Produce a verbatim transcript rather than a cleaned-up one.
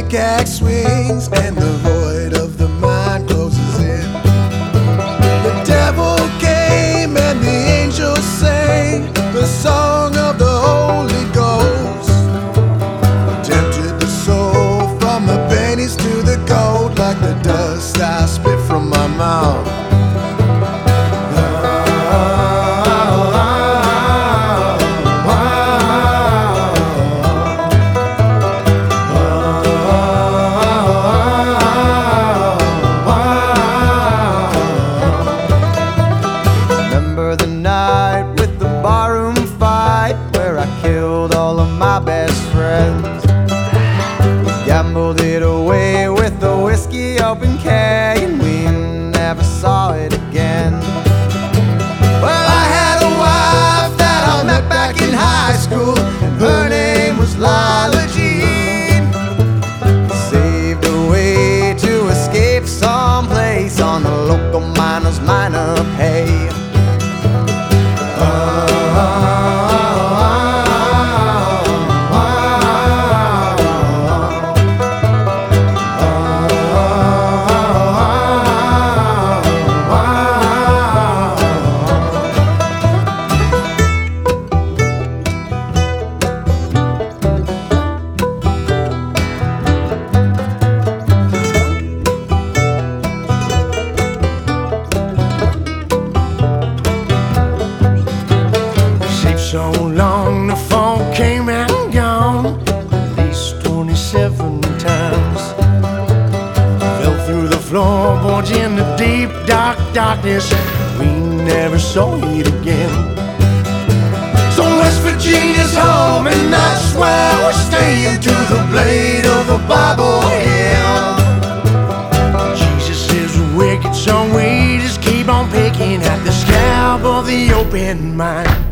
pickaxe swings and the void of the mind closes in. The devil came and the angels sang the song of the Holy Ghost. Tempted the soul from the pennies to the gold, like the dust I spit from my mouth. The night with the barroom fight, where I killed all of my best friends. Gambled it away with the whiskey open keg, and we never saw it again. Well, I had a wife that I met back in high school, and her name was Lila Jean. Saved a way to escape someplace on the local miner's minor pay. So long the phone came and gone, at least twenty-seven times. Fell through the floorboards in the deep dark darkness, we never saw it again. So West Virginia's home, and that's where we're staying, to the blade of the Bible hymn. Jesus is wicked, so we just keep on picking at the scalp of the open mind.